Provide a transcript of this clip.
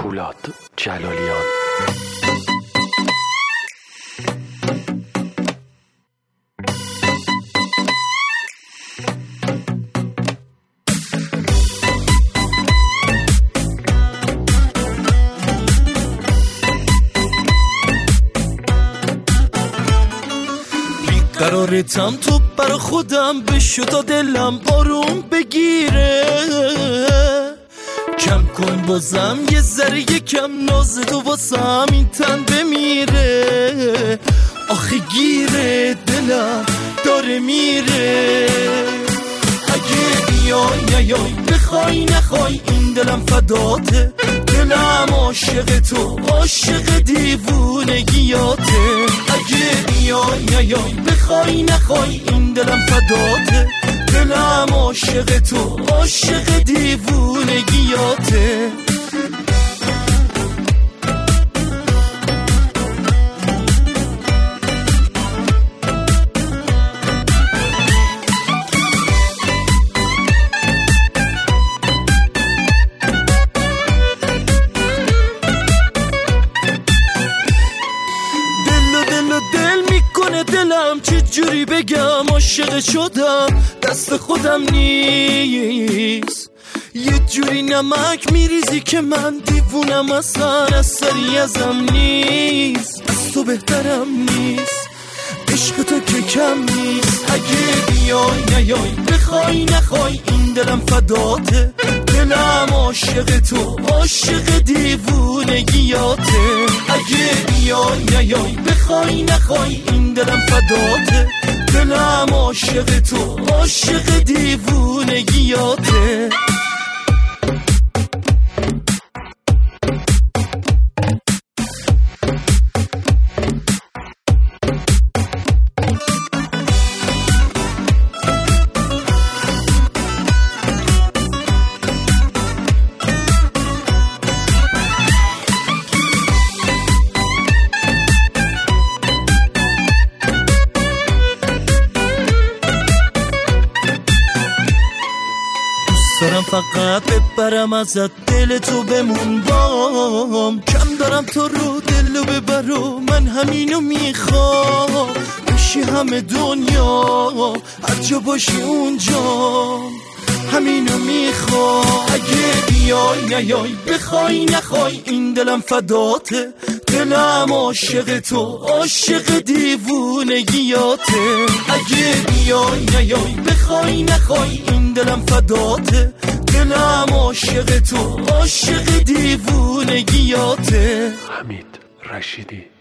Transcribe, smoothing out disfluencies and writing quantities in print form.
پولاد جلالیان. قرارتم تو برا خودم بشو تا دلم آروم بگیره، کم کن بازم یه ذره یکم ناز تو واسم این تن بمیره، آخه گیره دلم داره میره. اگه بیای نیای بخوای نخوای این دلم فداته، دلم عاشق تو عاشق دیوونگیاته. اگه بیای نیای بخوای نخوای این دلم فداته، دلم عاشق تو عاشق دیوونگیاته. دلم چه جوری بگم عاشق شدم، دست خودم نیست. یه جوری نمک میریزی که من دیوونم، اصلا اثری ازم نیست. از تو بهترم نیست، عشق تو که کم نیست. اگه بیای نیای بخوای نخوای این دلم فداته، دلم عاشق تو عاشق دیوونگیاته. اگه بیای نیای بخوای نخوای این دلم فداته، دلم عاشق تو عاشق دیوونگیاته. دارم فقط ببرم ازت دل تو بمون بام، کم دارم تو رو دلو ببرو من همینو میخوام. بشی همه دنیا هر جا باشی اونجا همینو میخوام. اگه بیای نیای بخوای نخوای این دلم فداته، دلم عاشق تو عاشق دیوونگیاته. اگه بیای نیای بخوای نخوای این دلم فداته، دلم عاشق تو عاشق دیوونگیاته. حمید رشیدی.